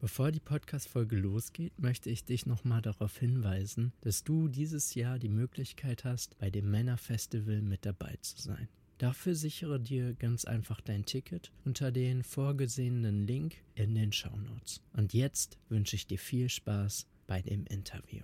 Bevor die Podcast-Folge losgeht, möchte ich dich nochmal darauf hinweisen, dass du dieses Jahr die Möglichkeit hast, bei dem Männerfestival mit dabei zu sein. Dafür sichere dir ganz einfach dein Ticket unter den vorgesehenen Link in den Shownotes. Und jetzt wünsche ich dir viel Spaß bei dem Interview.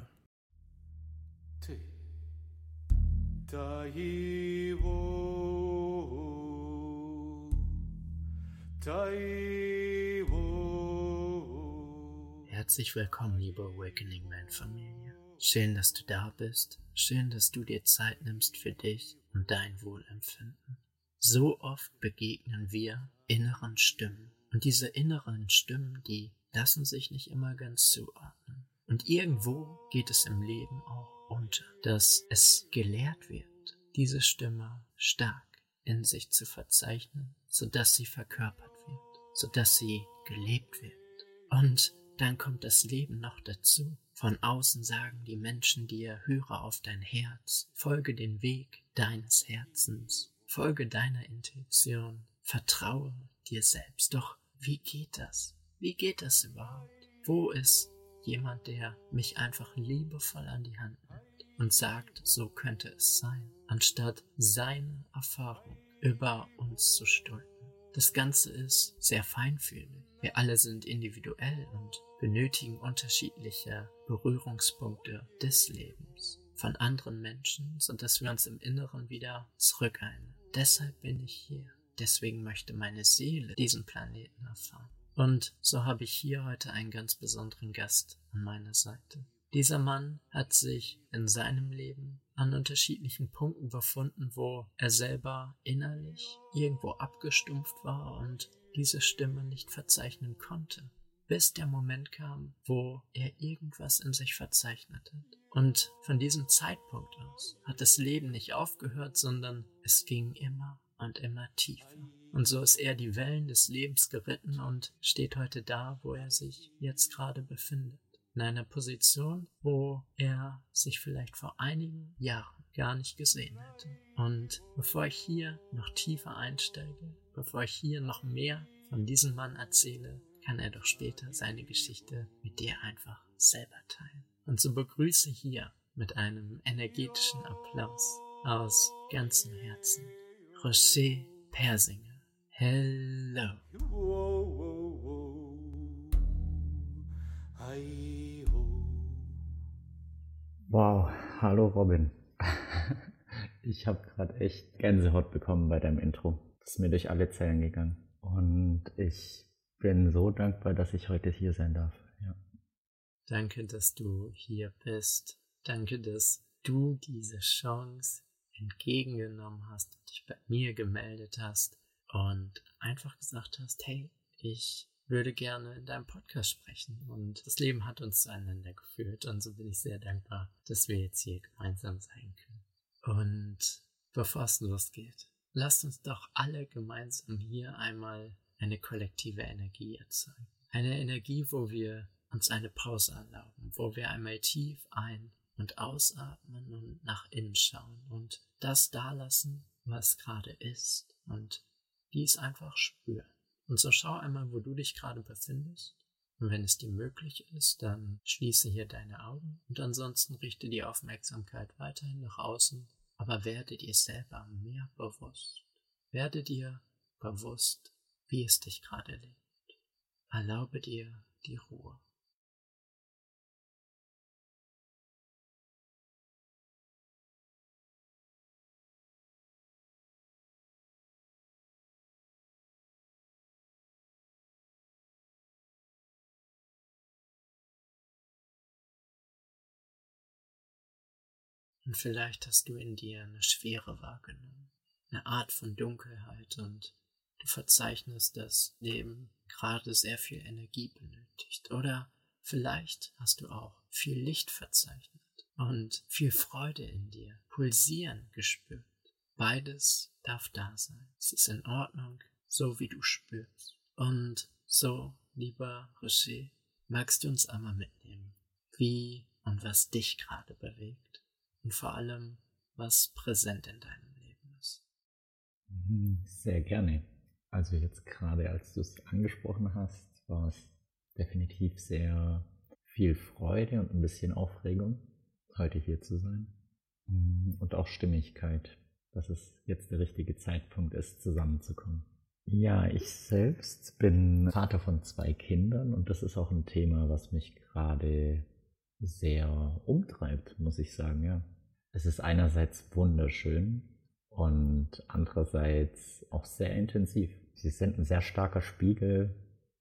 Herzlich willkommen, liebe Awakening Man Familie. Schön, dass du da bist. Schön, dass du dir Zeit nimmst für dich und dein Wohlempfinden. So oft begegnen wir inneren Stimmen. Und diese inneren Stimmen, die lassen sich nicht immer ganz zuordnen. Und irgendwo geht es im Leben auch unter, dass es gelehrt wird, diese Stimme stark in sich zu verzeichnen, sodass sie verkörpert wird, sodass sie gelebt wird. Und dann kommt das Leben noch dazu. Von außen sagen die Menschen dir, höre auf dein Herz, folge den Weg deines Herzens, folge deiner Intuition, vertraue dir selbst. Doch wie geht das? Wie geht das überhaupt? Wo ist jemand, der mich einfach liebevoll an die Hand nimmt und sagt, so könnte es sein, anstatt seine Erfahrung über uns zu stülpen? Das Ganze ist sehr feinfühlig. Wir alle sind individuell und benötigen unterschiedliche Berührungspunkte des Lebens von anderen Menschen, sodass wir uns im Inneren wieder zurückerinnern. Deshalb bin ich hier. Deswegen möchte meine Seele diesen Planeten erfahren. Und so habe ich hier heute einen ganz besonderen Gast an meiner Seite. Dieser Mann hat sich in seinem Leben an unterschiedlichen Punkten befunden, wo er selber innerlich irgendwo abgestumpft war und diese Stimme nicht verzeichnen konnte, bis der Moment kam, wo er irgendwas in sich verzeichnet hat. Und von diesem Zeitpunkt aus hat das Leben nicht aufgehört, sondern es ging immer und immer tiefer. Und so ist er die Wellen des Lebens geritten und steht heute da, wo er sich jetzt gerade befindet. In einer Position, wo er sich vielleicht vor einigen Jahren gar nicht gesehen hätte. Und bevor ich hier noch tiefer einsteige, bevor ich hier noch mehr von diesem Mann erzähle, kann er doch später seine Geschichte mit dir einfach selber teilen. Und so begrüße hier mit einem energetischen Applaus aus ganzem Herzen Roger Persinger. Hello! Wow, hallo Robin. Ich habe gerade echt Gänsehaut bekommen bei deinem Intro. Das ist mir durch alle Zellen gegangen. Und ich bin so dankbar, dass ich heute hier sein darf. Ja. Danke, dass du hier bist. Danke, dass du diese Chance entgegengenommen hast und dich bei mir gemeldet hast und einfach gesagt hast, hey, ich würde gerne in deinem Podcast sprechen. Und das Leben hat uns zueinander geführt und so bin ich sehr dankbar, dass wir jetzt hier gemeinsam sein können. Und bevor es losgeht, lasst uns doch alle gemeinsam hier einmal eine kollektive Energie erzeugen. Eine Energie, wo wir uns eine Pause erlauben, wo wir einmal tief ein- und ausatmen und nach innen schauen und das dalassen, was gerade ist und dies einfach spüren. Und so schau einmal, wo du dich gerade befindest. Und wenn es dir möglich ist, dann schließe hier deine Augen und ansonsten richte die Aufmerksamkeit weiterhin nach außen, aber werde dir selber mehr bewusst. Werde dir bewusst, wie es dich gerade lebt. Erlaube dir die Ruhe. Und vielleicht hast du in dir eine Schwere wahrgenommen, eine Art von Dunkelheit und du verzeichnest, dass Leben gerade sehr viel Energie benötigt. Oder vielleicht hast du auch viel Licht verzeichnet und viel Freude in dir, pulsieren gespürt. Beides darf da sein. Es ist in Ordnung, so wie du spürst. Und so, lieber Roger, magst du uns einmal mitnehmen, wie und was dich gerade bewegt? Und vor allem, was präsent in deinem Leben ist. Sehr gerne. Also jetzt gerade, als du es angesprochen hast, war es definitiv sehr viel Freude und ein bisschen Aufregung, heute hier zu sein. Und auch Stimmigkeit, dass es jetzt der richtige Zeitpunkt ist, zusammenzukommen. Ja, ich selbst bin Vater von 2 Kindern und das ist auch ein Thema, was mich gerade sehr umtreibt, muss ich sagen, ja. Es ist einerseits wunderschön und andererseits auch sehr intensiv. Sie sind ein sehr starker Spiegel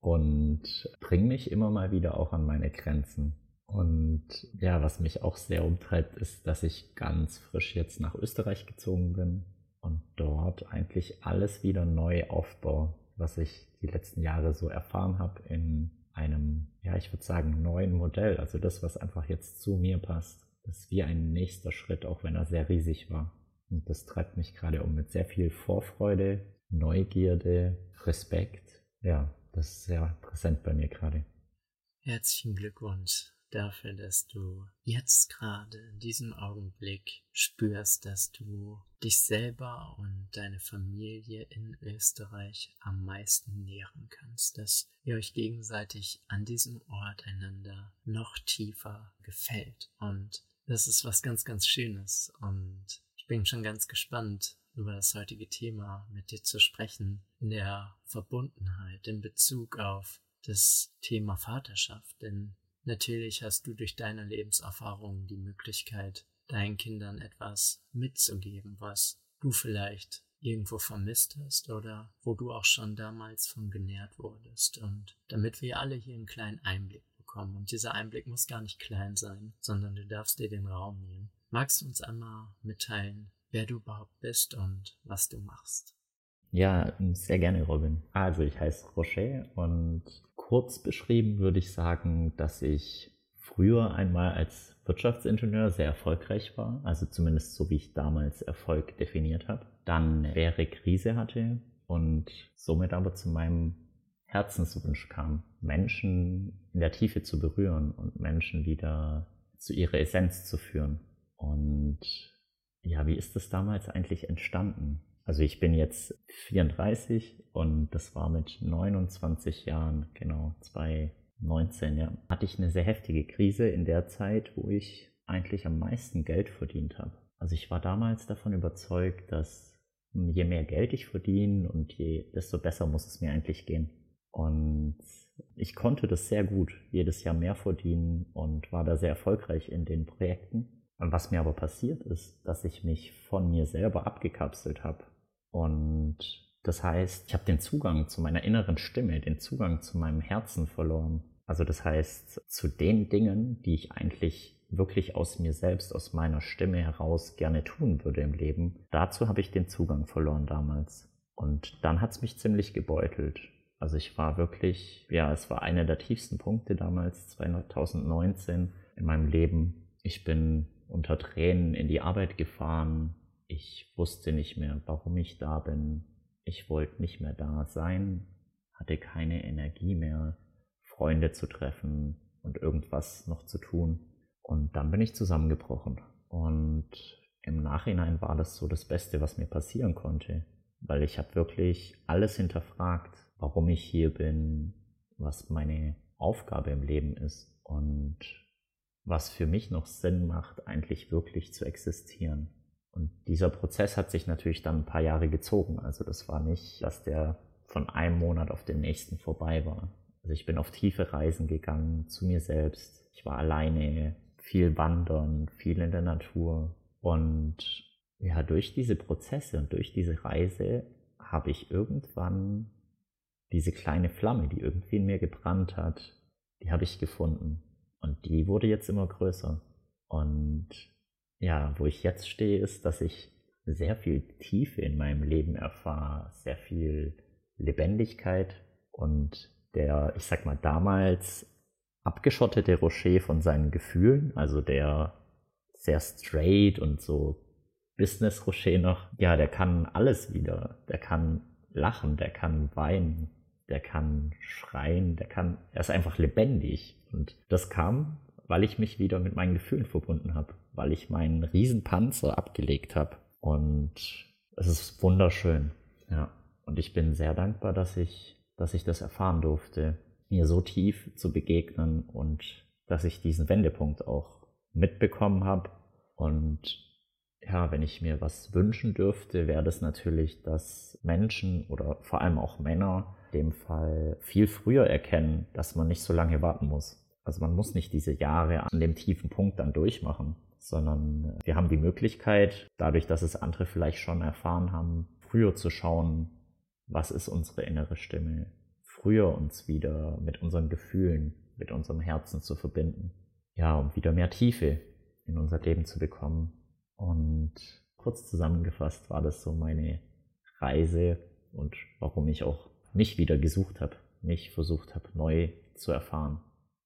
und bringen mich immer mal wieder auch an meine Grenzen. Und ja, was mich auch sehr umtreibt, ist, dass ich ganz frisch jetzt nach Österreich gezogen bin und dort eigentlich alles wieder neu aufbaue, was ich die letzten Jahre so erfahren habe in einem, ja, ich würde sagen, neuen Modell. Also das, was einfach jetzt zu mir passt. Das ist wie ein nächster Schritt, auch wenn er sehr riesig war. Und das treibt mich gerade um mit sehr viel Vorfreude, Neugierde, Respekt. Ja, das ist sehr präsent bei mir gerade. Herzlichen Glückwunsch dafür, dass du jetzt gerade in diesem Augenblick spürst, dass du dich selber und deine Familie in Österreich am meisten nähren kannst, dass ihr euch gegenseitig an diesem Ort einander noch tiefer gefällt. Und das ist was ganz, ganz Schönes. Und ich bin schon ganz gespannt, über das heutige Thema mit dir zu sprechen, in der Verbundenheit, in Bezug auf das Thema Vaterschaft. Denn natürlich hast du durch deine Lebenserfahrungen die Möglichkeit, deinen Kindern etwas mitzugeben, was du vielleicht irgendwo vermisst hast oder wo du auch schon damals von genährt wurdest. Und damit wir alle hier einen kleinen Einblick bekommen, und dieser Einblick muss gar nicht klein sein, sondern du darfst dir den Raum nehmen. Magst du uns einmal mitteilen, wer du überhaupt bist und was du machst? Ja, sehr gerne, Robin. Also ich heiße Roger und kurz beschrieben würde ich sagen, dass ich früher einmal als Wirtschaftsingenieur sehr erfolgreich war, also zumindest so wie ich damals Erfolg definiert habe, dann eine schwere Krise hatte und somit aber zu meinem Herzenswunsch kam, Menschen in der Tiefe zu berühren und Menschen wieder zu ihrer Essenz zu führen. Und ja, wie ist das damals eigentlich entstanden? Also ich bin jetzt 34 und das war mit 29 Jahren, genau, 2019, ja, hatte ich eine sehr heftige Krise in der Zeit, wo ich eigentlich am meisten Geld verdient habe. Also ich war damals davon überzeugt, dass je mehr Geld ich verdiene und desto besser muss es mir eigentlich gehen. Und ich konnte das sehr gut, jedes Jahr mehr verdienen und war da sehr erfolgreich in den Projekten. Und was mir aber passiert ist, dass ich mich von mir selber abgekapselt habe. Und das heißt, ich habe den Zugang zu meiner inneren Stimme, den Zugang zu meinem Herzen verloren. Also das heißt, zu den Dingen, die ich eigentlich wirklich aus mir selbst, aus meiner Stimme heraus gerne tun würde im Leben, dazu habe ich den Zugang verloren damals. Und dann hat es mich ziemlich gebeutelt. Also ich war wirklich, ja, es war einer der tiefsten Punkte damals, 2019 in meinem Leben. Ich bin unter Tränen in die Arbeit gefahren. Ich wusste nicht mehr, warum ich da bin. Ich wollte nicht mehr da sein, hatte keine Energie mehr, Freunde zu treffen und irgendwas noch zu tun. Und dann bin ich zusammengebrochen. Und im Nachhinein war das so das Beste, was mir passieren konnte. Weil ich habe wirklich alles hinterfragt, warum ich hier bin, was meine Aufgabe im Leben ist und was für mich noch Sinn macht, eigentlich wirklich zu existieren. Und dieser Prozess hat sich natürlich dann ein paar Jahre gezogen. Also das war nicht, dass der von einem Monat auf den nächsten vorbei war. Also ich bin auf tiefe Reisen gegangen zu mir selbst. Ich war alleine, viel wandern, viel in der Natur. Und ja, durch diese Prozesse und durch diese Reise habe ich irgendwann diese kleine Flamme, die irgendwie in mir gebrannt hat, die habe ich gefunden. Und die wurde jetzt immer größer. Und ja, wo ich jetzt stehe, ist, dass ich sehr viel Tiefe in meinem Leben erfahre, sehr viel Lebendigkeit und der, ich sag mal, damals abgeschottete Roger von seinen Gefühlen, also der sehr straight und so Business Roger noch, ja, der kann alles wieder. Der kann lachen, der kann weinen, der kann schreien, er ist einfach lebendig. Und das kam, weil ich mich wieder mit meinen Gefühlen verbunden habe, weil ich meinen Riesenpanzer abgelegt habe. Und es ist wunderschön, ja. Und ich bin sehr dankbar, dass ich das erfahren durfte. mir so tief zu begegnen und dass ich diesen Wendepunkt auch mitbekommen habe. Und ja, wenn ich mir was wünschen dürfte, wäre das natürlich, dass Menschen oder vor allem auch Männer in dem Fall viel früher erkennen, dass man nicht so lange warten muss. Also man muss nicht diese Jahre an dem tiefen Punkt dann durchmachen, sondern wir haben die Möglichkeit, dadurch, dass es andere vielleicht schon erfahren haben, früher zu schauen, was ist unsere innere Stimme, früher uns wieder mit unseren Gefühlen, mit unserem Herzen zu verbinden. Ja, um wieder mehr Tiefe in unser Leben zu bekommen. Und kurz zusammengefasst war das so meine Reise und warum ich auch mich wieder gesucht habe, mich versucht habe, neu zu erfahren.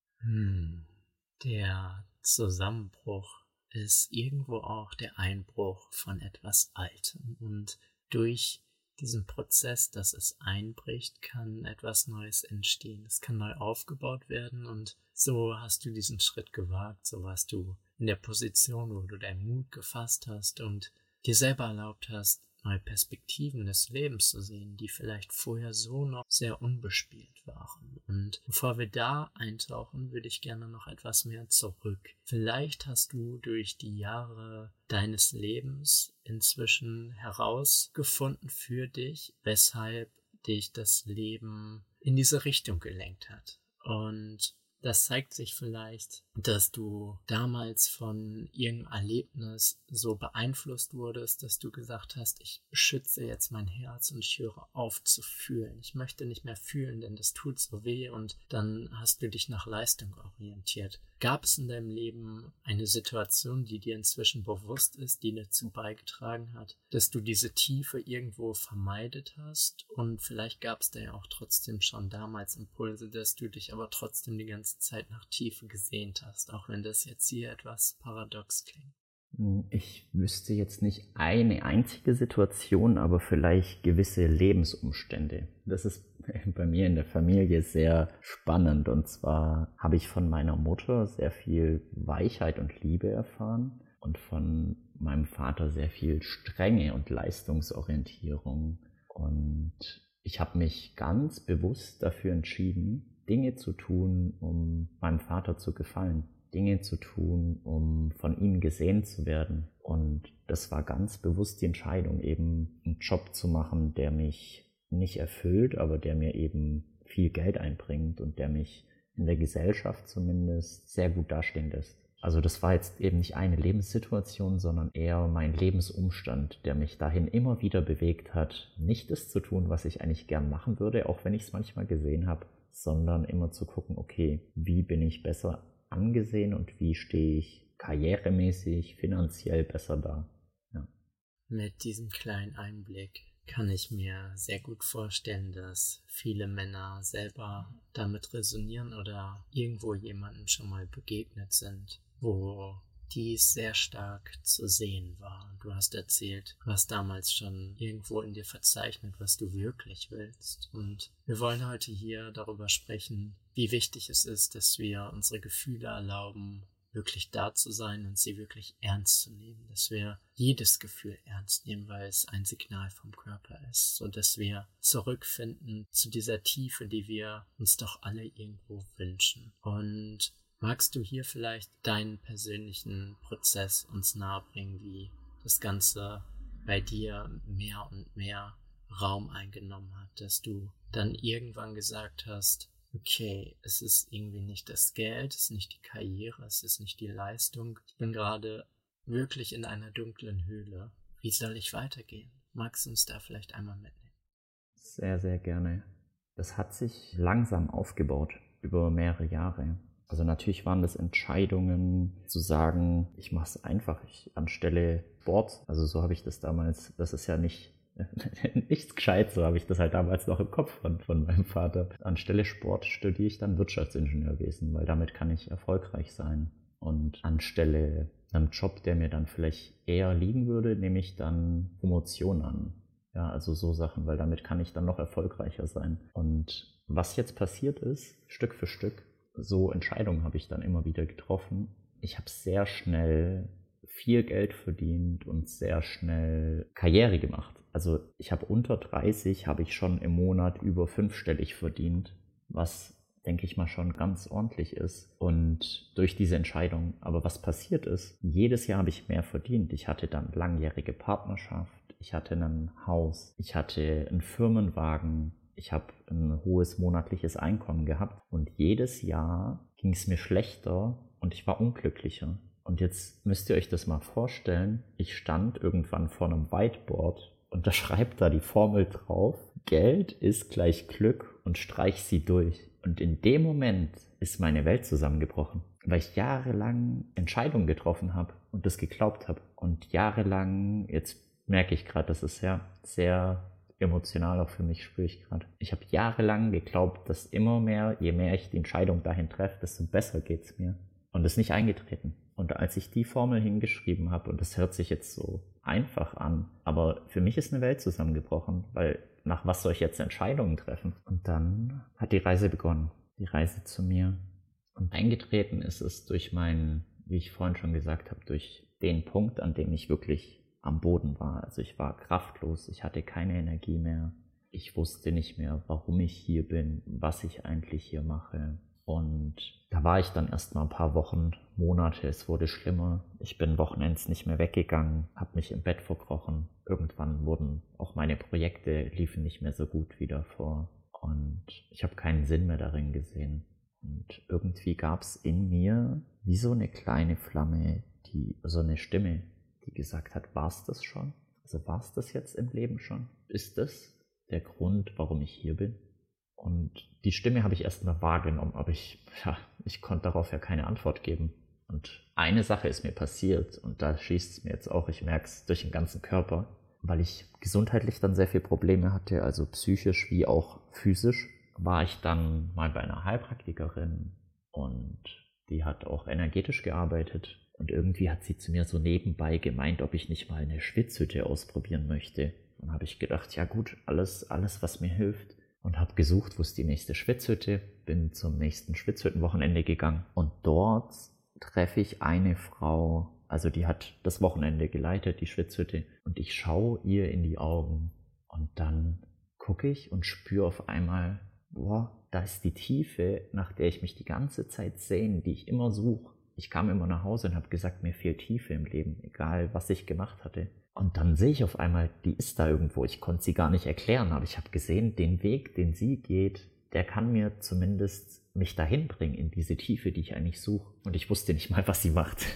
Der Zusammenbruch ist irgendwo auch der Einbruch von etwas Altem. Und durch diesen Prozess, dass es einbricht, kann etwas Neues entstehen. Es kann neu aufgebaut werden und so hast du diesen Schritt gewagt, so warst du in der Position, wo du deinen Mut gefasst hast und dir selber erlaubt hast, neue Perspektiven des Lebens zu sehen, die vielleicht vorher so noch sehr unbespielt waren. Und bevor wir da eintauchen, würde ich gerne noch etwas mehr zurück. Vielleicht hast du durch die Jahre deines Lebens inzwischen herausgefunden für dich, weshalb dich das Leben in diese Richtung gelenkt hat. Und das zeigt sich vielleicht, dass du damals von irgendeinem Erlebnis so beeinflusst wurdest, dass du gesagt hast, ich beschütze jetzt mein Herz und ich höre auf zu fühlen. Ich möchte nicht mehr fühlen, denn das tut so weh und dann hast du dich nach Leistung orientiert. Gab es in deinem Leben eine Situation, die dir inzwischen bewusst ist, die dazu beigetragen hat, dass du diese Tiefe irgendwo vermeidet hast? Und vielleicht gab es da ja auch trotzdem schon damals Impulse, dass du dich aber trotzdem die ganze Zeit nach Tiefe gesehnt hast, auch wenn das jetzt hier etwas paradox klingt. Ich wüsste jetzt nicht eine einzige Situation, aber vielleicht gewisse Lebensumstände. Das ist bei mir in der Familie sehr spannend. Und zwar habe ich von meiner Mutter sehr viel Weichheit und Liebe erfahren und von meinem Vater sehr viel Strenge und Leistungsorientierung. Und ich habe mich ganz bewusst dafür entschieden, Dinge zu tun, um meinem Vater zu gefallen. Dinge zu tun, um von ihm gesehen zu werden. Und das war ganz bewusst die Entscheidung, eben einen Job zu machen, der mich nicht erfüllt, aber der mir eben viel Geld einbringt und der mich in der Gesellschaft zumindest sehr gut dastehen lässt. Also das war jetzt eben nicht eine Lebenssituation, sondern eher mein Lebensumstand, der mich dahin immer wieder bewegt hat, nicht das zu tun, was ich eigentlich gern machen würde, auch wenn ich es manchmal gesehen habe, sondern immer zu gucken, okay, wie bin ich besser angesehen und wie stehe ich karrieremäßig, finanziell besser da. Ja. Mit diesem kleinen Einblick kann ich mir sehr gut vorstellen, dass viele Männer selber damit resonieren oder irgendwo jemandem schon mal begegnet sind, wo dies sehr stark zu sehen war. Du hast erzählt, du hast damals schon irgendwo in dir verzeichnet, was du wirklich willst. Und wir wollen heute hier darüber sprechen, wie wichtig es ist, dass wir unsere Gefühle erlauben, wirklich da zu sein und sie wirklich ernst zu nehmen. Dass wir jedes Gefühl ernst nehmen, weil es ein Signal vom Körper ist, so dass wir zurückfinden zu dieser Tiefe, die wir uns doch alle irgendwo wünschen. Und magst du hier vielleicht deinen persönlichen Prozess uns nahebringen, wie das Ganze bei dir mehr und mehr Raum eingenommen hat, dass du dann irgendwann gesagt hast, okay, es ist irgendwie nicht das Geld, es ist nicht die Karriere, es ist nicht die Leistung. Ich bin gerade wirklich in einer dunklen Höhle. Wie soll ich weitergehen? Magst du uns da vielleicht einmal mitnehmen? Sehr, sehr gerne. Das hat sich langsam aufgebaut über mehrere Jahre. Also natürlich waren das Entscheidungen zu sagen, ich mache es einfach, anstelle Sport, also so habe ich das damals, das ist ja nichts gescheit, so habe ich das halt damals noch im Kopf von meinem Vater. Anstelle Sport studiere ich dann Wirtschaftsingenieurwesen, weil damit kann ich erfolgreich sein. Und anstelle einem Job, der mir dann vielleicht eher liegen würde, nehme ich dann Promotion an. Ja, also so Sachen, weil damit kann ich dann noch erfolgreicher sein. Und was jetzt passiert ist, Stück für Stück, so Entscheidungen habe ich dann immer wieder getroffen. Ich habe sehr schnell viel Geld verdient und sehr schnell Karriere gemacht. Also ich habe unter 30, habe ich schon im Monat über 5-stellig verdient, was denke ich mal, schon ganz ordentlich ist. Und durch diese Entscheidung, aber was passiert ist, jedes Jahr habe ich mehr verdient. Ich hatte dann langjährige Partnerschaft, ich hatte ein Haus, ich hatte einen Firmenwagen, ich habe ein hohes monatliches Einkommen gehabt und jedes Jahr ging es mir schlechter und ich war unglücklicher. Und jetzt müsst ihr euch das mal vorstellen, ich stand irgendwann vor einem Whiteboard und da schreibt da die Formel drauf, Geld ist gleich Glück und streich sie durch. Und in dem Moment ist meine Welt zusammengebrochen, weil ich jahrelang Entscheidungen getroffen habe und das geglaubt habe. Und jahrelang, jetzt merke ich gerade, das ist ja sehr emotional auch für mich, spüre ich gerade. Ich habe jahrelang geglaubt, dass immer mehr, je mehr ich die Entscheidung dahin treffe, desto besser geht es mir. Und das ist nicht eingetreten. Und als ich die Formel hingeschrieben habe, und das hört sich jetzt so einfach an, aber für mich ist eine Welt zusammengebrochen, weil nach was soll ich jetzt Entscheidungen treffen? Und dann hat die Reise begonnen, die Reise zu mir. Und eingetreten ist es durch meinen, wie ich vorhin schon gesagt habe, durch den Punkt, an dem ich wirklich am Boden war. Also ich war kraftlos, ich hatte keine Energie mehr. Ich wusste nicht mehr, warum ich hier bin, was ich eigentlich hier mache. Und da war ich dann erst mal ein paar Wochen, Monate, es wurde schlimmer. Ich bin wochenends nicht mehr weggegangen, habe mich im Bett verkrochen. Irgendwann wurden auch meine Projekte, liefen nicht mehr so gut wie davor. Und ich habe keinen Sinn mehr darin gesehen. Und irgendwie gab es in mir wie so eine kleine Flamme, so eine Stimme, die gesagt hat, war's das schon? Also war's das jetzt im Leben schon? Ist das der Grund, warum ich hier bin? Und die Stimme habe ich erst mal wahrgenommen, aber ich konnte darauf ja keine Antwort geben. Und eine Sache ist mir passiert und da schießt es mir jetzt auch, ich merke es durch den ganzen Körper, weil ich gesundheitlich dann sehr viele Probleme hatte, also psychisch wie auch physisch, war ich dann mal bei einer Heilpraktikerin und die hat auch energetisch gearbeitet. Und irgendwie hat sie zu mir so nebenbei gemeint, ob ich nicht mal eine Schwitzhütte ausprobieren möchte. Dann habe ich gedacht, ja gut, alles, was mir hilft. Und habe gesucht, wo ist die nächste Schwitzhütte. Bin zum nächsten Schwitzhüttenwochenende gegangen. Und dort treffe ich eine Frau, also die hat das Wochenende geleitet, die Schwitzhütte. Und ich schaue ihr in die Augen. Und dann gucke ich und spüre auf einmal, boah, da ist die Tiefe, nach der ich mich die ganze Zeit sehne, die ich immer suche. Ich kam immer nach Hause und habe gesagt, mir fehlt Tiefe im Leben, egal was ich gemacht hatte. Und dann sehe ich auf einmal, die ist da irgendwo. Ich konnte sie gar nicht erklären, aber ich habe gesehen, den Weg, den sie geht, der kann mir zumindest mich dahin bringen, in diese Tiefe, die ich eigentlich suche. Und ich wusste nicht mal, was sie macht.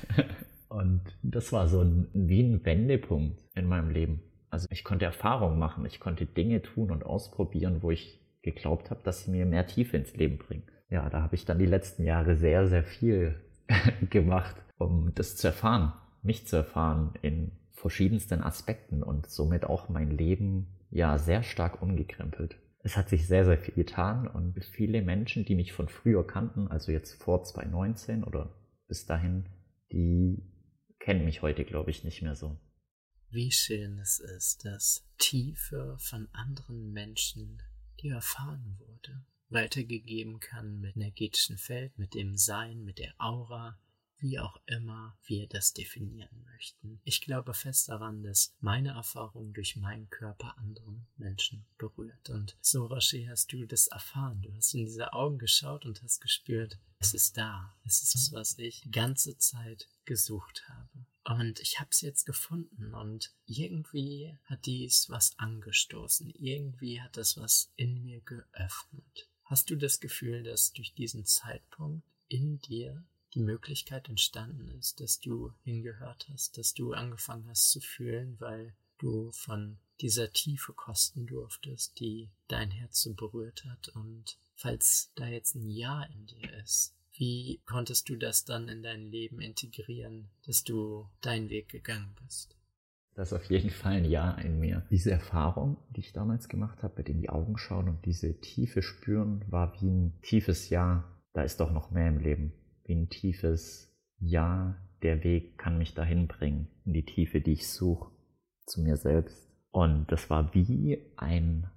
Und das war so wie ein Wendepunkt in meinem Leben. Also ich konnte Erfahrungen machen, ich konnte Dinge tun und ausprobieren, wo ich geglaubt habe, dass sie mir mehr Tiefe ins Leben bringen. Ja, da habe ich dann die letzten Jahre sehr, sehr viel gemacht, um das zu erfahren, mich zu erfahren in verschiedensten Aspekten und somit auch mein Leben ja sehr stark umgekrempelt. Es hat sich sehr, sehr viel getan und viele Menschen, die mich von früher kannten, also jetzt vor 2019 oder bis dahin, die kennen mich heute, glaube ich, nicht mehr so. Wie schön es ist, dass Tiefe von anderen Menschen, die erfahren wurde, weitergegeben kann mit energetischen Feld, mit dem Sein, mit der Aura, wie auch immer wir das definieren möchten. Ich glaube fest daran, dass meine Erfahrung durch meinen Körper anderen Menschen berührt. Und so, Roshi, hast du das erfahren. Du hast in diese Augen geschaut und hast gespürt, es ist da. Es ist das, was ich die ganze Zeit gesucht habe. Und ich habe es jetzt gefunden und irgendwie hat dies was angestoßen. Irgendwie hat das was in mir geöffnet. Hast du das Gefühl, dass durch diesen Zeitpunkt in dir die Möglichkeit entstanden ist, dass du hingehört hast, dass du angefangen hast zu fühlen, weil du von dieser Tiefe kosten durftest, die dein Herz so berührt hat? Und falls da jetzt ein Ja in dir ist, wie konntest du das dann in dein Leben integrieren, dass du deinen Weg gegangen bist? Das ist auf jeden Fall ein Ja in mir. Diese Erfahrung, die ich damals gemacht habe, mit in die Augen schauen und diese Tiefe spüren, war wie ein tiefes Ja. Da ist doch noch mehr im Leben. Wie ein tiefes Ja, der Weg kann mich dahin bringen, in die Tiefe, die ich suche, zu mir selbst. Und das war wie ein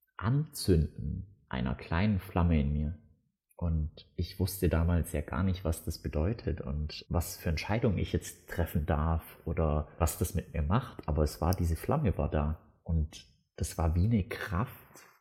Anzünden einer kleinen Flamme in mir. Und ich wusste damals ja gar nicht, was das bedeutet und was für Entscheidungen ich jetzt treffen darf oder was das mit mir macht. Aber diese Flamme war da. Und das war wie eine Kraft,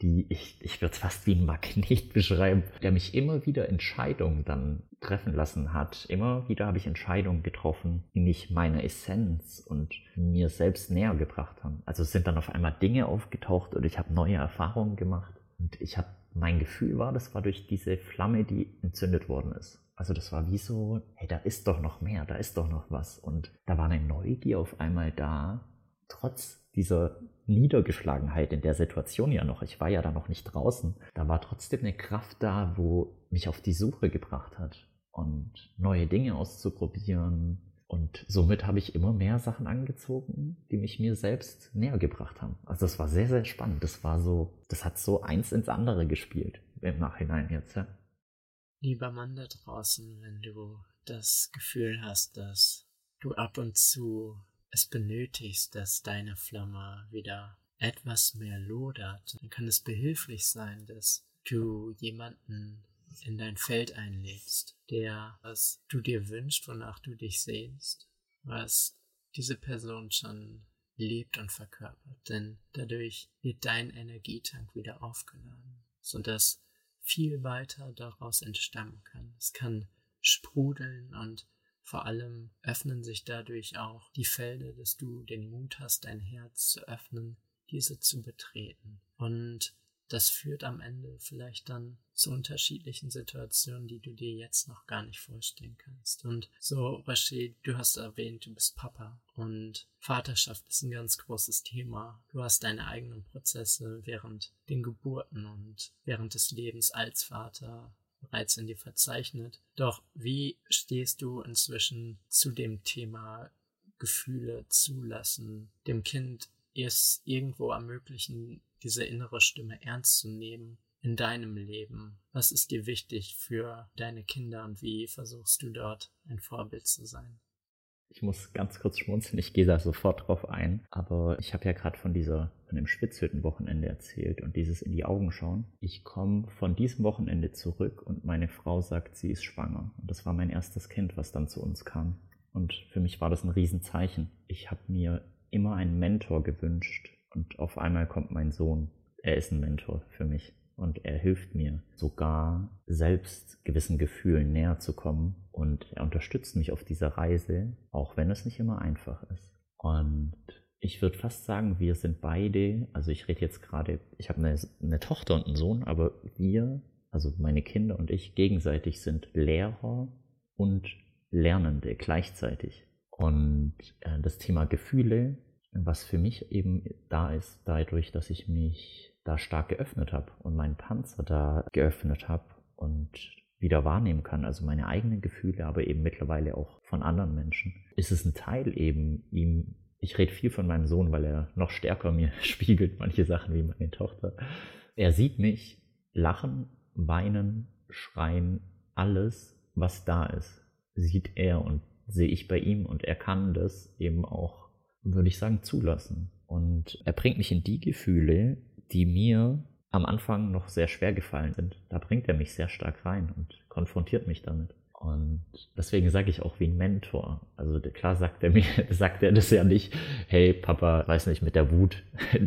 die ich würde es fast wie ein Magnet beschreiben, der mich immer wieder Entscheidungen dann treffen lassen hat. Immer wieder habe ich Entscheidungen getroffen, die mich meiner Essenz und mir selbst näher gebracht haben. Also es sind dann auf einmal Dinge aufgetaucht und ich habe neue Erfahrungen gemacht. Und mein Gefühl war, das war durch diese Flamme, die entzündet worden ist. Also das war wie so, hey, da ist doch noch mehr, da ist doch noch was. Und da war eine Neugier auf einmal da, trotz dieser Niedergeschlagenheit in der Situation ja noch. Ich war ja da noch nicht draußen. Da war trotzdem eine Kraft da, wo mich auf die Suche gebracht hat und neue Dinge auszuprobieren. Und somit habe ich immer mehr Sachen angezogen, die mich mir selbst näher gebracht haben. Also das war sehr, sehr spannend. Das hat so eins ins andere gespielt im Nachhinein jetzt, ja. Lieber Mann da draußen, wenn du das Gefühl hast, dass du ab und zu es benötigst, dass deine Flamme wieder etwas mehr lodert, dann kann es behilflich sein, dass du jemanden in dein Feld einlegst, der, was du dir wünschst, wonach du dich sehnst, was diese Person schon lebt und verkörpert, denn dadurch wird dein Energietank wieder aufgeladen, sodass viel weiter daraus entstammen kann. Es kann sprudeln und vor allem öffnen sich dadurch auch die Felder, dass du den Mut hast, dein Herz zu öffnen, diese zu betreten. Und das führt am Ende vielleicht dann zu unterschiedlichen Situationen, die du dir jetzt noch gar nicht vorstellen kannst. Und so, Rashid, du hast erwähnt, du bist Papa und Vaterschaft ist ein ganz großes Thema. Du hast deine eigenen Prozesse während den Geburten und während des Lebens als Vater bereits in dir verzeichnet. Doch wie stehst du inzwischen zu dem Thema Gefühle zulassen, dem Kind es irgendwo ermöglichen, diese innere Stimme ernst zu nehmen in deinem Leben? Was ist dir wichtig für deine Kinder und wie versuchst du dort ein Vorbild zu sein? Ich muss ganz kurz schmunzeln, ich gehe da sofort drauf ein, aber ich habe ja gerade von dem Spitzhüttenwochenende erzählt und dieses in die Augen schauen. Ich komme von diesem Wochenende zurück und meine Frau sagt, sie ist schwanger. Und das war mein erstes Kind, was dann zu uns kam. Und für mich war das ein Riesenzeichen. Ich habe mir immer einen Mentor gewünscht und auf einmal kommt mein Sohn. Er ist ein Mentor für mich. Und er hilft mir sogar selbst gewissen Gefühlen näher zu kommen. Und er unterstützt mich auf dieser Reise, auch wenn es nicht immer einfach ist. Und ich würde fast sagen, wir sind beide, also ich rede jetzt gerade, ich habe eine Tochter und einen Sohn, aber wir, also meine Kinder und ich, gegenseitig sind Lehrer und Lernende gleichzeitig. Und das Thema Gefühle, was für mich eben da ist, dadurch, dass ich mich da stark geöffnet habe und meinen Panzer da geöffnet habe und wieder wahrnehmen kann, also meine eigenen Gefühle, aber eben mittlerweile auch von anderen Menschen, ist es ein Teil eben ihm. Ich rede viel von meinem Sohn, weil er noch stärker mir spiegelt manche Sachen wie meine Tochter. Er sieht mich lachen, weinen, schreien, alles, was da ist, sieht er und sehe ich bei ihm und er kann das eben auch, würde ich sagen, zulassen. Und er bringt mich in die Gefühle, die mir am Anfang noch sehr schwer gefallen sind. Da bringt er mich sehr stark rein und konfrontiert mich damit. Und deswegen sage ich auch wie ein Mentor. Also klar sagt er das ja nicht, hey Papa, weiß nicht, mit der Wut,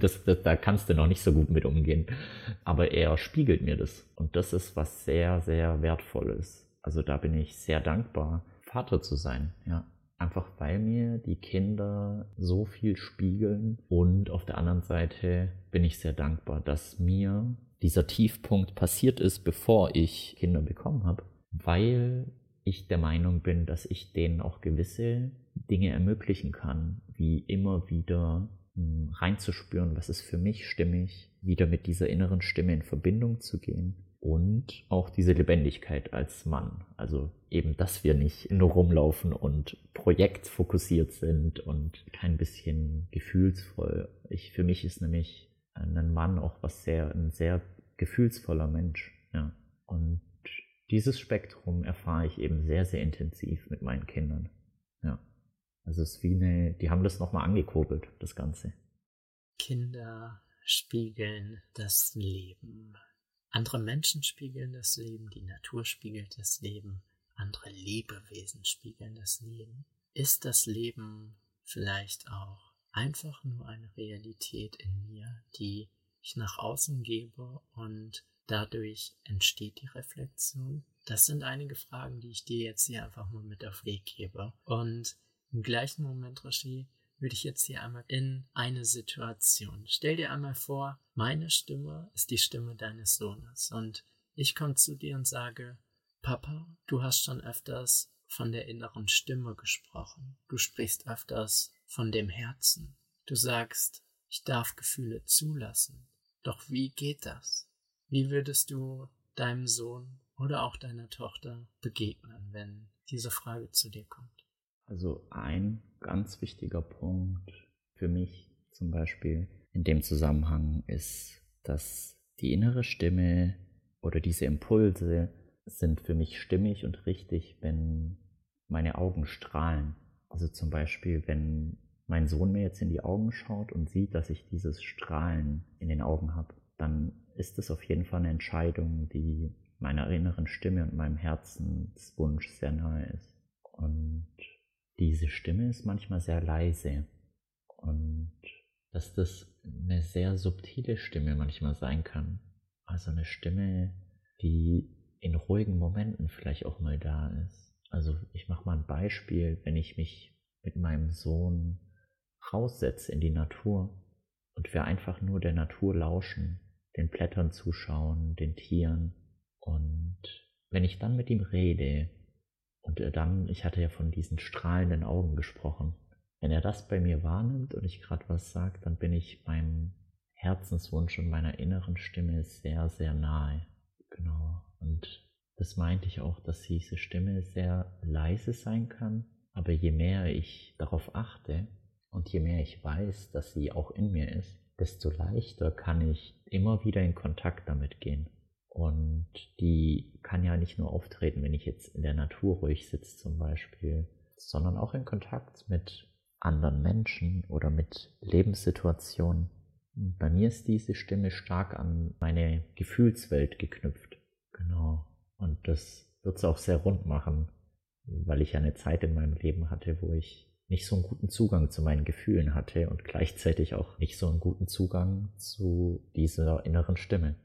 da kannst du noch nicht so gut mit umgehen. Aber er spiegelt mir das. Und das ist was sehr, sehr Wertvolles. Also da bin ich sehr dankbar, Vater zu sein, ja. Einfach weil mir die Kinder so viel spiegeln und auf der anderen Seite bin ich sehr dankbar, dass mir dieser Tiefpunkt passiert ist, bevor ich Kinder bekommen habe, weil ich der Meinung bin, dass ich denen auch gewisse Dinge ermöglichen kann, wie immer wieder reinzuspüren, was ist für mich stimmig, wieder mit dieser inneren Stimme in Verbindung zu gehen. Und auch diese Lebendigkeit als Mann. Also eben, dass wir nicht nur rumlaufen und projektfokussiert sind und kein bisschen gefühlsvoll. Für mich ist nämlich ein Mann auch ein sehr gefühlsvoller Mensch. Ja. Und dieses Spektrum erfahre ich eben sehr, sehr intensiv mit meinen Kindern. Ja. Also es ist wie die haben das nochmal angekurbelt, das Ganze. Kinder spiegeln das Leben. Andere Menschen spiegeln das Leben, die Natur spiegelt das Leben, andere Lebewesen spiegeln das Leben. Ist das Leben vielleicht auch einfach nur eine Realität in mir, die ich nach außen gebe und dadurch entsteht die Reflexion? Das sind einige Fragen, die ich dir jetzt hier einfach mal mit auf den Weg gebe. Und im gleichen Moment, Rashi, würde ich jetzt hier einmal in eine Situation. Stell dir einmal vor, meine Stimme ist die Stimme deines Sohnes und ich komme zu dir und sage, Papa, du hast schon öfters von der inneren Stimme gesprochen. Du sprichst öfters von dem Herzen. Du sagst, ich darf Gefühle zulassen. Doch wie geht das? Wie würdest du deinem Sohn oder auch deiner Tochter begegnen, wenn diese Frage zu dir kommt? Also ein ganz wichtiger Punkt für mich zum Beispiel in dem Zusammenhang ist, dass die innere Stimme oder diese Impulse sind für mich stimmig und richtig, wenn meine Augen strahlen. Also zum Beispiel, wenn mein Sohn mir jetzt in die Augen schaut und sieht, dass ich dieses Strahlen in den Augen habe, dann ist es auf jeden Fall eine Entscheidung, die meiner inneren Stimme und meinem Herzenswunsch sehr nahe ist. Und diese Stimme ist manchmal sehr leise und dass das eine sehr subtile Stimme manchmal sein kann. Also eine Stimme, die in ruhigen Momenten vielleicht auch mal da ist. Also ich mache mal ein Beispiel, wenn ich mich mit meinem Sohn raussetze in die Natur und wir einfach nur der Natur lauschen, den Blättern zuschauen, den Tieren. Und wenn ich dann mit ihm rede und ich hatte ja von diesen strahlenden Augen gesprochen, wenn er das bei mir wahrnimmt und ich gerade was sage, dann bin ich meinem Herzenswunsch und meiner inneren Stimme sehr, sehr nahe. Genau. Und das meinte ich auch, dass diese Stimme sehr leise sein kann, aber je mehr ich darauf achte und je mehr ich weiß, dass sie auch in mir ist, desto leichter kann ich immer wieder in Kontakt damit gehen. Und die kann ja nicht nur auftreten, wenn ich jetzt in der Natur ruhig sitze zum Beispiel, sondern auch in Kontakt mit anderen Menschen oder mit Lebenssituationen. Und bei mir ist diese Stimme stark an meine Gefühlswelt geknüpft. Genau. Und das wird es auch sehr rund machen, weil ich ja eine Zeit in meinem Leben hatte, wo ich nicht so einen guten Zugang zu meinen Gefühlen hatte und gleichzeitig auch nicht so einen guten Zugang zu dieser inneren Stimme.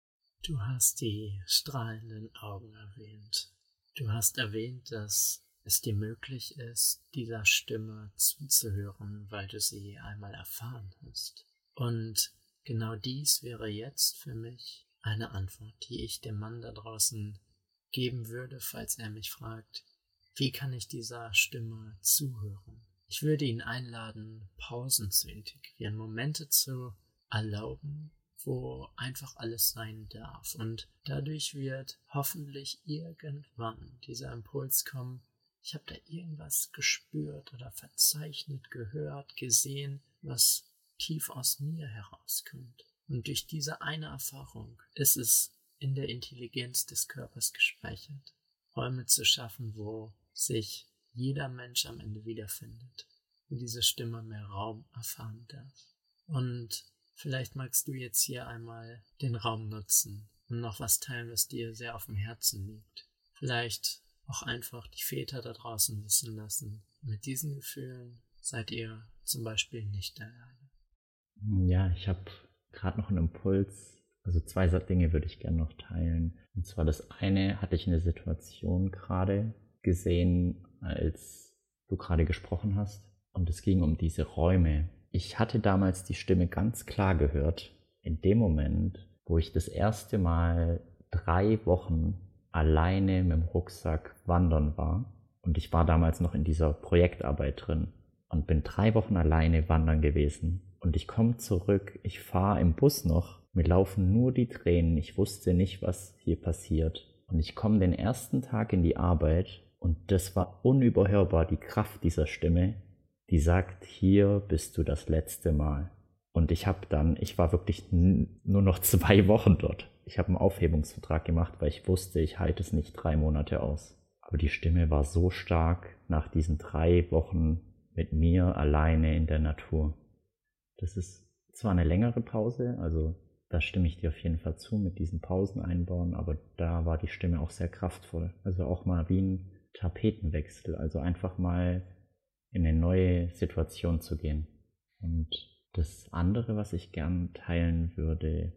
Du hast die strahlenden Augen erwähnt. Du hast erwähnt, dass es dir möglich ist, dieser Stimme zuzuhören, weil du sie einmal erfahren hast. Und genau dies wäre jetzt für mich eine Antwort, die ich dem Mann da draußen geben würde, falls er mich fragt, wie kann ich dieser Stimme zuhören? Ich würde ihn einladen, Pausen zu integrieren, Momente zu erlauben, wo einfach alles sein darf. Und dadurch wird hoffentlich irgendwann dieser Impuls kommen, ich habe da irgendwas gespürt oder verzeichnet, gehört, gesehen, was tief aus mir herauskommt. Und durch diese eine Erfahrung ist es in der Intelligenz des Körpers gespeichert, Räume zu schaffen, wo sich jeder Mensch am Ende wiederfindet und diese Stimme mehr Raum erfahren darf. Und vielleicht magst du jetzt hier einmal den Raum nutzen und noch was teilen, was dir sehr auf dem Herzen liegt. Vielleicht auch einfach die Väter da draußen wissen lassen. Mit diesen Gefühlen seid ihr zum Beispiel nicht alleine. Ja, ich habe gerade noch einen Impuls. Also 2 Dinge würde ich gerne noch teilen. Und zwar das eine, hatte ich eine Situation gerade gesehen, als du gerade gesprochen hast. Und es ging um diese Räume. Ich hatte damals die Stimme ganz klar gehört. In dem Moment, wo ich das erste Mal 3 Wochen alleine mit dem Rucksack wandern war. Und ich war damals noch in dieser Projektarbeit drin und bin 3 Wochen alleine wandern gewesen. Und ich komme zurück, ich fahre im Bus noch, mir laufen nur die Tränen, ich wusste nicht, was hier passiert. Und ich komme den ersten Tag in die Arbeit und das war unüberhörbar, die Kraft dieser Stimme, die sagt, hier bist du das letzte Mal. Und ich war wirklich nur noch 2 Wochen dort. Ich habe einen Aufhebungsvertrag gemacht, weil ich wusste, ich halte es nicht 3 Monate aus. Aber die Stimme war so stark nach diesen 3 Wochen mit mir alleine in der Natur. Das ist zwar eine längere Pause, also da stimme ich dir auf jeden Fall zu, mit diesen Pausen einbauen, aber da war die Stimme auch sehr kraftvoll. Also auch mal wie ein Tapetenwechsel, also einfach mal in eine neue Situation zu gehen. Und Das andere, was ich gern teilen würde,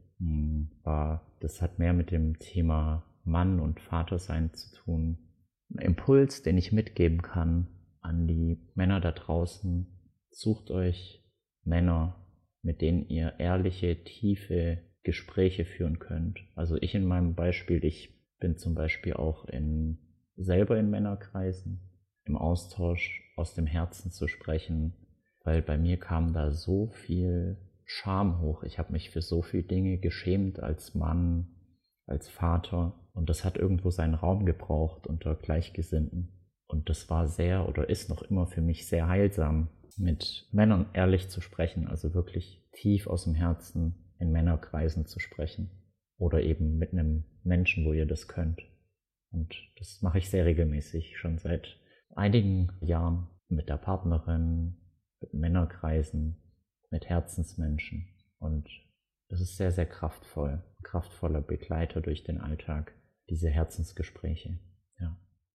das hat mehr mit dem Thema Mann und Vatersein zu tun. Ein Impuls, den ich mitgeben kann an die Männer da draußen: Sucht euch Männer, mit denen ihr ehrliche, tiefe Gespräche führen könnt. Also ich in meinem Beispiel, ich bin zum Beispiel auch selber in Männerkreisen, im Austausch aus dem Herzen zu sprechen, weil bei mir kam da so viel Scham hoch. Ich habe mich für so viele Dinge geschämt als Mann, als Vater, und das hat irgendwo seinen Raum gebraucht unter Gleichgesinnten. Und das war sehr oder ist noch immer für mich sehr heilsam, mit Männern ehrlich zu sprechen, also wirklich tief aus dem Herzen in Männerkreisen zu sprechen oder eben mit einem Menschen, wo ihr das könnt. Und das mache ich sehr regelmäßig, schon seit einigen Jahren, mit der Partnerin, mit Männerkreisen, mit Herzensmenschen. Und das ist sehr, sehr kraftvoller Begleiter durch den Alltag, diese Herzensgespräche. Ja.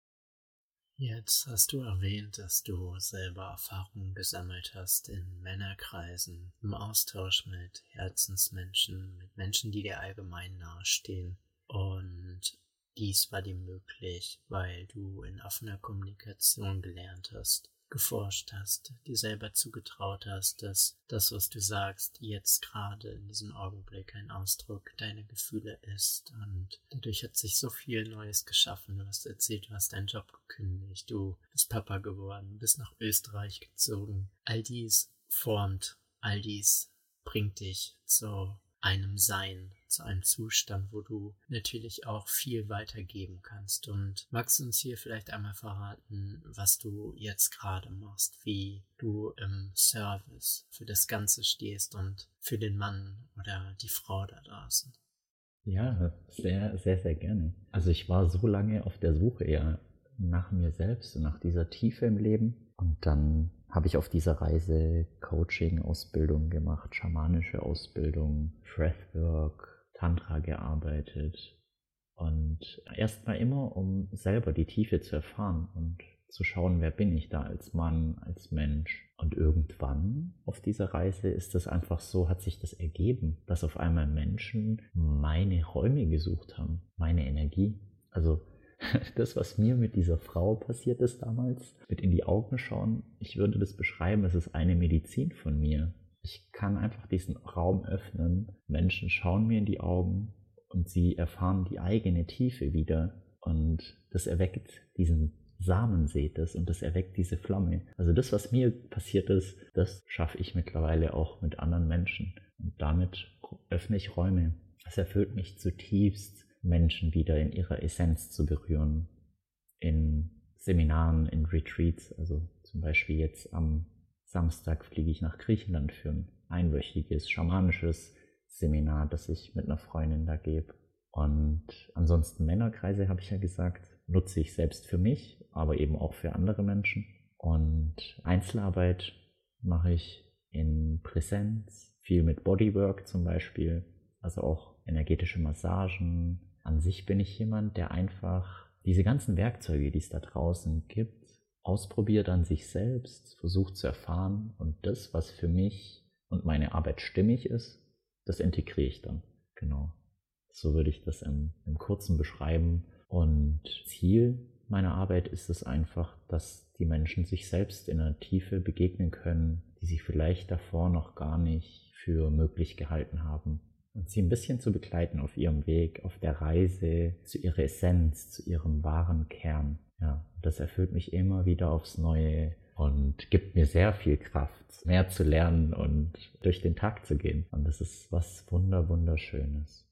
Jetzt hast du erwähnt, dass du selber Erfahrungen gesammelt hast in Männerkreisen, im Austausch mit Herzensmenschen, mit Menschen, die dir allgemein nahestehen. Und dies war dir möglich, weil du in offener Kommunikation gelernt hast, geforscht hast, dir selber zugetraut hast, dass das, was du sagst, jetzt gerade in diesem Augenblick ein Ausdruck deiner Gefühle ist. Und dadurch hat sich so viel Neues geschaffen. Du hast erzählt, du hast deinen Job gekündigt, du bist Papa geworden, bist nach Österreich gezogen. All dies formt, all dies bringt dich zu einem Sein, zu einem Zustand, wo du natürlich auch viel weitergeben kannst. Und magst du uns hier vielleicht einmal verraten, was du jetzt gerade machst, wie du im Service für das Ganze stehst und für den Mann oder die Frau da draußen? Ja, sehr, sehr, sehr gerne. Also ich war so lange auf der Suche eher nach mir selbst und nach dieser Tiefe im Leben. Und dann habe ich auf dieser Reise Coaching-Ausbildung gemacht, schamanische Ausbildung, Breathwork, Tantra gearbeitet. Und erstmal immer, um selber die Tiefe zu erfahren und zu schauen, wer bin ich da als Mann, als Mensch. Und irgendwann auf dieser Reise ist das einfach so, hat sich das ergeben, dass auf einmal Menschen meine Räume gesucht haben, meine Energie. Also das, was mir mit dieser Frau passiert ist damals, mit in die Augen schauen, ich würde das beschreiben, es ist eine Medizin von mir. Ich kann einfach diesen Raum öffnen, Menschen schauen mir in die Augen und sie erfahren die eigene Tiefe wieder, und das erweckt diesen Samen, seht es, und das erweckt diese Flamme. Also das, was mir passiert ist, das schaffe ich mittlerweile auch mit anderen Menschen, und damit öffne ich Räume. Das erfüllt mich zutiefst, Menschen wieder in ihrer Essenz zu berühren, in Seminaren, in Retreats. Also zum Beispiel jetzt am Samstag fliege ich nach Griechenland für ein einwöchiges schamanisches Seminar, das ich mit einer Freundin da gebe. Und ansonsten Männerkreise, habe ich ja gesagt, nutze ich selbst für mich, aber eben auch für andere Menschen. Und Einzelarbeit mache ich in Präsenz, viel mit Bodywork zum Beispiel, also auch energetische Massagen. An sich bin ich jemand, der einfach diese ganzen Werkzeuge, die es da draußen gibt, ausprobiert an sich selbst, versucht zu erfahren, und das, was für mich und meine Arbeit stimmig ist, das integriere ich dann. Genau. So würde ich das im Kurzen beschreiben. Und Ziel meiner Arbeit ist es einfach, dass die Menschen sich selbst in einer Tiefe begegnen können, die sie vielleicht davor noch gar nicht für möglich gehalten haben. Und sie ein bisschen zu begleiten auf ihrem Weg, auf der Reise zu ihrer Essenz, zu ihrem wahren Kern. Ja, das erfüllt mich immer wieder aufs Neue und gibt mir sehr viel Kraft, mehr zu lernen und durch den Tag zu gehen. Und das ist was Wunderschönes.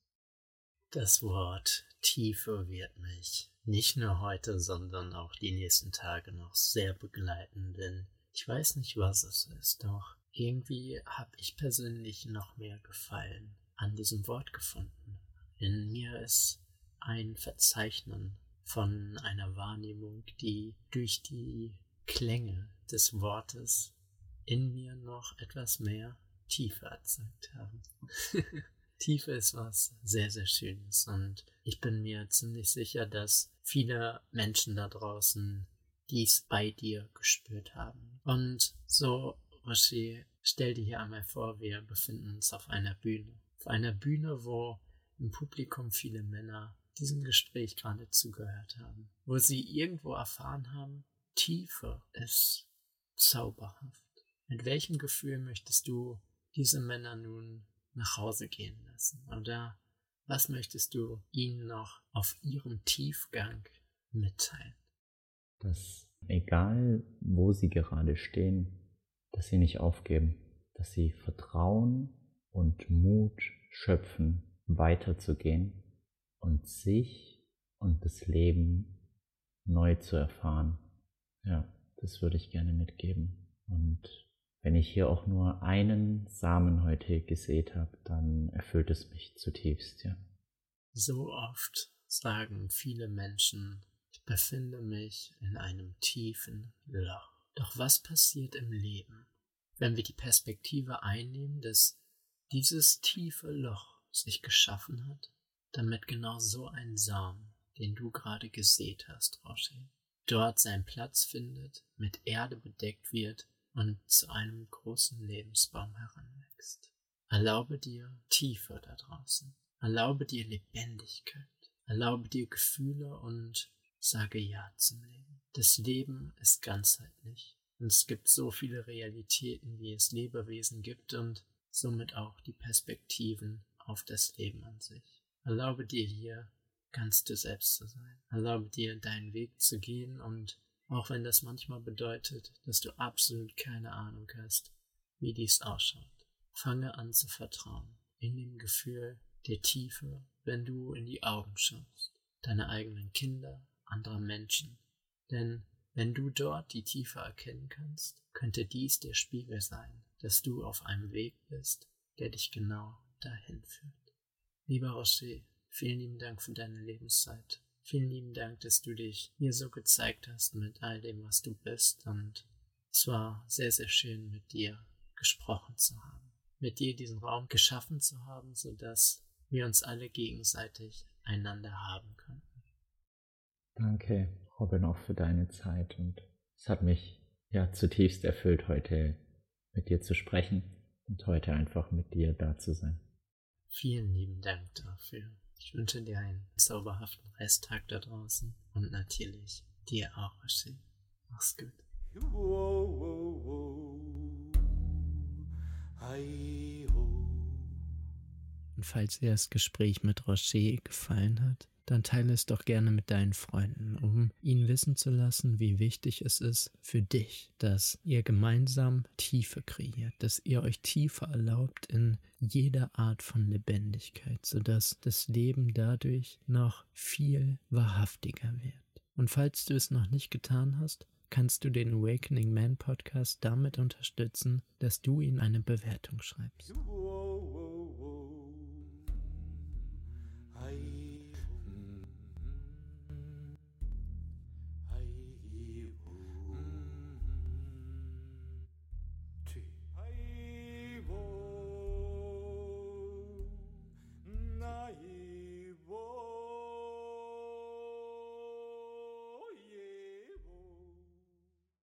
Das Wort Tiefe wird mich nicht nur heute, sondern auch die nächsten Tage noch sehr begleiten, denn ich weiß nicht, was es ist, doch irgendwie habe ich persönlich noch mehr Gefallen an diesem Wort gefunden. In mir ist ein Verzeichnen von einer Wahrnehmung, die durch die Klänge des Wortes in mir noch etwas mehr Tiefe erzeugt haben. Tiefe ist was sehr, sehr Schönes, und ich bin mir ziemlich sicher, dass viele Menschen da draußen dies bei dir gespürt haben. Und so Rocher, stell dir hier einmal vor, wir befinden uns auf einer Bühne. Auf einer Bühne, wo im Publikum viele Männer diesem Gespräch gerade zugehört haben. Wo sie irgendwo erfahren haben, Tiefe ist zauberhaft. Mit welchem Gefühl möchtest du diese Männer nun nach Hause gehen lassen? Oder was möchtest du ihnen noch auf ihrem Tiefgang mitteilen? Dass egal, wo sie gerade stehen, dass sie nicht aufgeben, dass sie Vertrauen und Mut schöpfen, weiterzugehen und sich und das Leben neu zu erfahren. Ja, das würde ich gerne mitgeben. Und wenn ich hier auch nur einen Samen heute gesät habe, dann erfüllt es mich zutiefst, ja. So oft sagen viele Menschen, ich befinde mich in einem tiefen Loch. Doch was passiert im Leben, wenn wir die Perspektive einnehmen, dass dieses tiefe Loch sich geschaffen hat, damit genau so ein Samen, den du gerade gesät hast, Roger, dort seinen Platz findet, mit Erde bedeckt wird und zu einem großen Lebensbaum heranwächst. Erlaube dir Tiefe da draußen. Erlaube dir Lebendigkeit. Erlaube dir Gefühle und sage Ja zum Leben. Das Leben ist ganzheitlich. Und es gibt so viele Realitäten, wie es Lebewesen gibt und somit auch die Perspektiven auf das Leben an sich. Erlaube dir hier ganz du selbst zu sein. Erlaube dir deinen Weg zu gehen und auch wenn das manchmal bedeutet, dass du absolut keine Ahnung hast, wie dies ausschaut, fange an zu vertrauen in dem Gefühl der Tiefe, wenn du in die Augen schaust, deine eigenen Kinder, anderer Menschen. Denn wenn du dort die Tiefe erkennen kannst, könnte dies der Spiegel sein, dass du auf einem Weg bist, der dich genau dahin führt. Lieber Rocher, vielen lieben Dank für deine Lebenszeit. Vielen lieben Dank, dass du dich mir so gezeigt hast mit all dem, was du bist. Und es war sehr, sehr schön, mit dir gesprochen zu haben. Mit dir diesen Raum geschaffen zu haben, sodass wir uns alle gegenseitig einander haben könnten. Danke, Robin, auch für deine Zeit. Und es hat mich ja zutiefst erfüllt, heute mit dir zu sprechen und heute einfach mit dir da zu sein. Vielen lieben Dank dafür. Ich wünsche dir einen zauberhaften Resttag da draußen und natürlich dir auch, Rocher. Mach's gut. Und falls dir das Gespräch mit Rocher gefallen hat, dann teile es doch gerne mit deinen Freunden, um ihnen wissen zu lassen, wie wichtig es ist für dich, dass ihr gemeinsam Tiefe kreiert, dass ihr euch Tiefe erlaubt in jeder Art von Lebendigkeit, sodass das Leben dadurch noch viel wahrhaftiger wird. Und falls du es noch nicht getan hast, kannst du den Awakening Man Podcast damit unterstützen, dass du ihm eine Bewertung schreibst.